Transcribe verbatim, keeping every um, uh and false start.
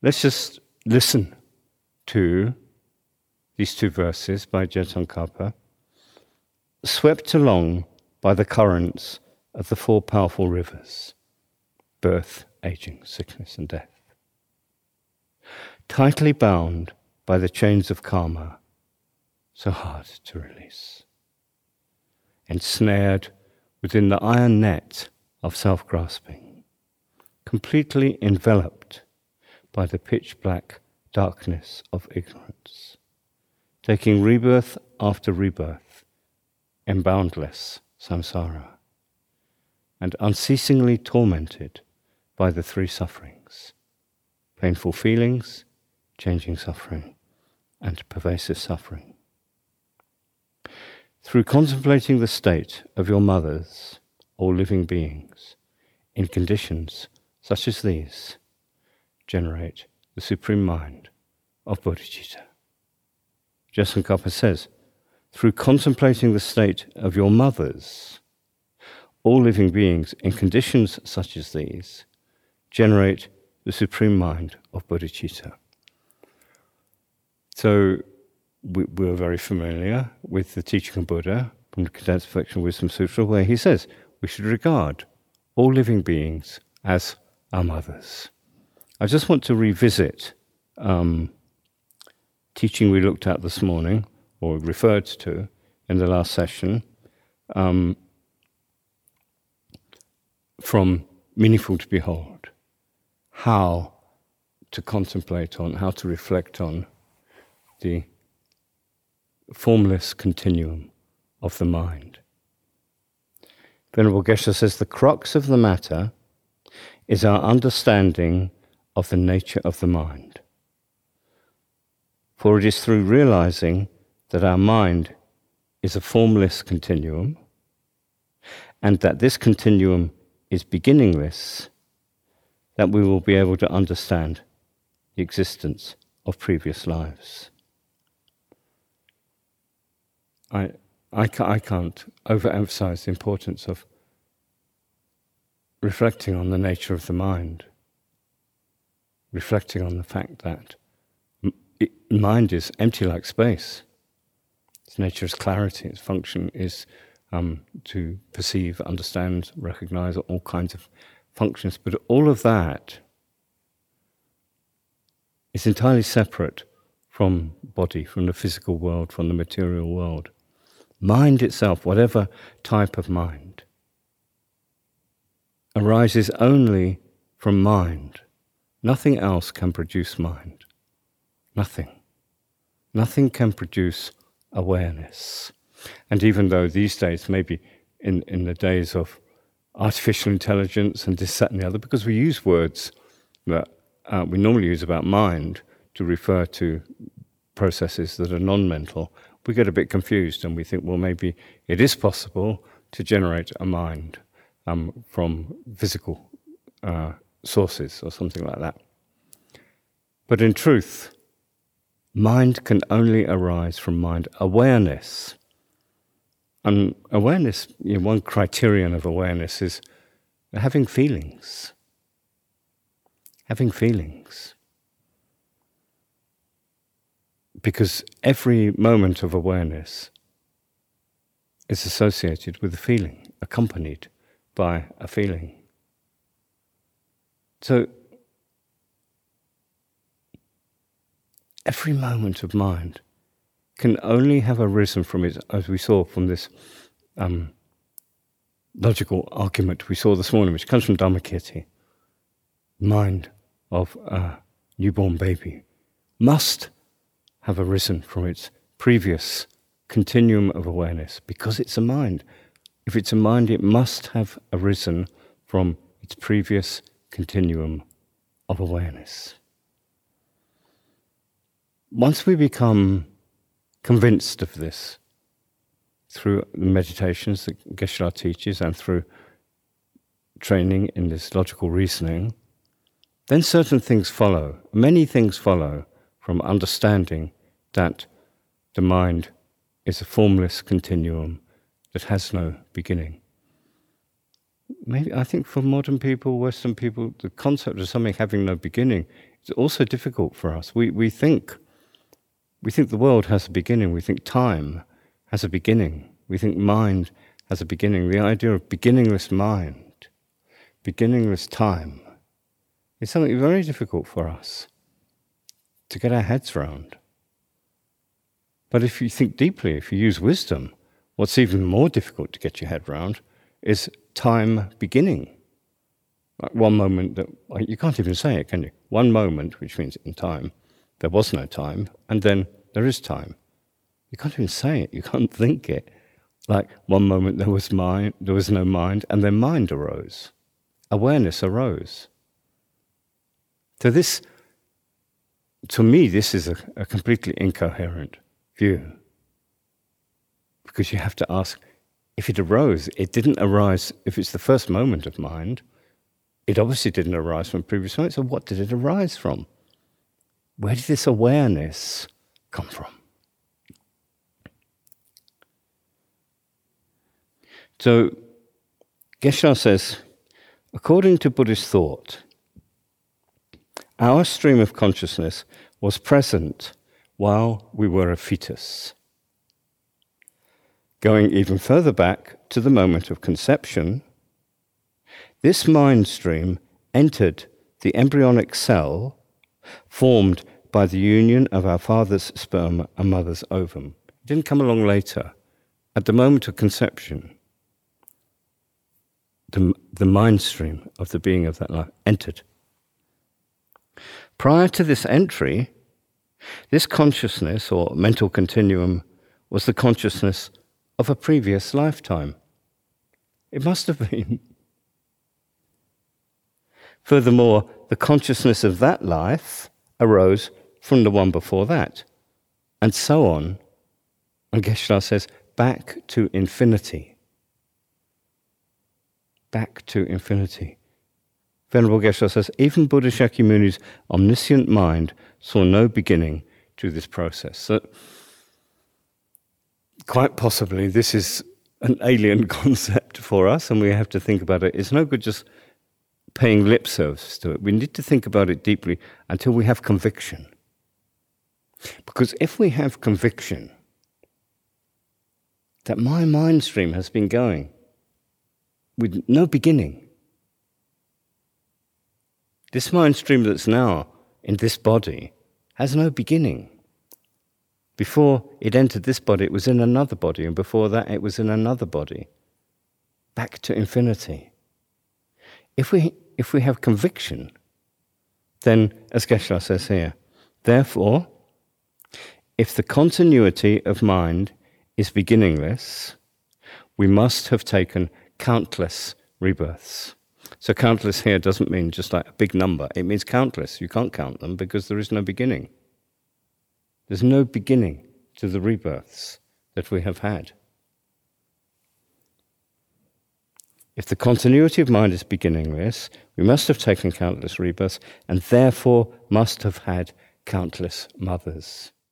let's just listen to these two verses by Tsongkhapa, swept along by the currents of the four powerful rivers: birth, aging, sickness, and death. Tightly bound by the chains of karma, so hard to release. Ensnared within the iron net of self-grasping, completely enveloped by the pitch-black darkness of ignorance, taking rebirth after rebirth in boundless samsara, and unceasingly tormented by the three sufferings: painful feelings, changing suffering, and pervasive suffering. Through contemplating the state of your mothers, all living beings, in conditions such as these, generate the supreme mind of bodhicitta. Tsongkhapa says, through contemplating the state of your mothers, all living beings in conditions such as these generate the supreme mind of bodhicitta. So we, we're very familiar with the teaching of Buddha from the Condensed Perfection Wisdom Sutra, where he says we should regard all living beings as our mothers. I just want to revisit um, teaching we looked at this morning, or referred to in the last session, um, from Meaningful to Behold, how to contemplate on, how to reflect on the formless continuum of the mind. Venerable Geshe says, the crux of the matter is our understanding of the nature of the mind. For it is through realizing that our mind is a formless continuum, and that this continuum is beginningless, that we will be able to understand the existence of previous lives. I, I, ca- I can't overemphasize the importance of reflecting on the nature of the mind, reflecting on the fact that m- it, mind is empty like space. Its nature is clarity, its function is um, to perceive, understand, recognize all kinds of functions, but all of that is entirely separate from body, from the physical world, from the material world. Mind itself, whatever type of mind, arises only from mind. Nothing else can produce mind. Nothing. Nothing can produce awareness. And even though these days, maybe in, in the days of artificial intelligence and this, that, and the other, because we use words that uh, we normally use about mind to refer to processes that are non-mental, we get a bit confused and we think, well, maybe it is possible to generate a mind um, from physical uh, sources or something like that. But in truth, mind can only arise from mind awareness. And awareness, you know, one criterion of awareness is having feelings. Having feelings. Because every moment of awareness is associated with a feeling, accompanied by a feeling. So, every moment of mind can only have arisen from it, as we saw from this um, logical argument we saw this morning, which comes from Dhammakirti. Mind of a newborn baby must have arisen from its previous continuum of awareness, because it's a mind. If it's a mind, it must have arisen from its previous continuum of awareness. Once we become convinced of this, through the meditations that Geshe-la teaches and through training in this logical reasoning, then certain things follow. Many things follow from understanding that the mind is a formless continuum that has no beginning. Maybe I think for modern people, Western people, the concept of something having no beginning It's also difficult for us. We we think we think the world has a beginning. We think time has a beginning. We think mind has a beginning. The idea of beginningless mind, beginningless time, is something very difficult for us to get our heads around. But if you think deeply, if you use wisdom, what's even more difficult to get your head around is time beginning. Like one moment that, you can't even say it, can you? One moment, which means in time, there was no time, and then there is time. You can't even say it, you can't think it. Like one moment there was mind, there was no mind, and then mind arose. Awareness arose. So this, to me, this is a, a completely incoherent view. Because you have to ask, if it arose, it didn't arise, if it's the first moment of mind, it obviously didn't arise from previous moment, so what did it arise from? Where did this awareness come from? So, Geshe-la says, according to Buddhist thought, our stream of consciousness was present while we were a fetus. Going even further back to the moment of conception, this mind stream entered the embryonic cell formed by the union of our father's sperm and mother's ovum. It didn't come along later. At the moment of conception, the, the mind stream of the being of that life entered. Prior to this entry, this consciousness or mental continuum was the consciousness of a previous lifetime. It must have been. Furthermore, the consciousness of that life arose from the one before that, and so on. And Geshe-la says, back to infinity. Back to infinity. Venerable Geshe-la says, even Buddha Shakyamuni's omniscient mind saw no beginning to this process. So, quite possibly, this is an alien concept for us, and we have to think about it. It's no good just paying lip service to it. We need to think about it deeply until we have conviction. Because if we have conviction that my mind stream has been going with no beginning, this mind stream that's now in this body has no beginning. Before it entered this body, it was in another body, and before that, it was in another body. Back to infinity. If we if we have conviction, then, as Geshe-la says here, therefore, if the continuity of mind is beginningless, we must have taken countless rebirths. So countless here doesn't mean just like a big number. It means countless. You can't count them because there is no beginning. There's no beginning to the rebirths that we have had. If the continuity of mind is beginningless, we must have taken countless rebirths and therefore must have had countless mothers.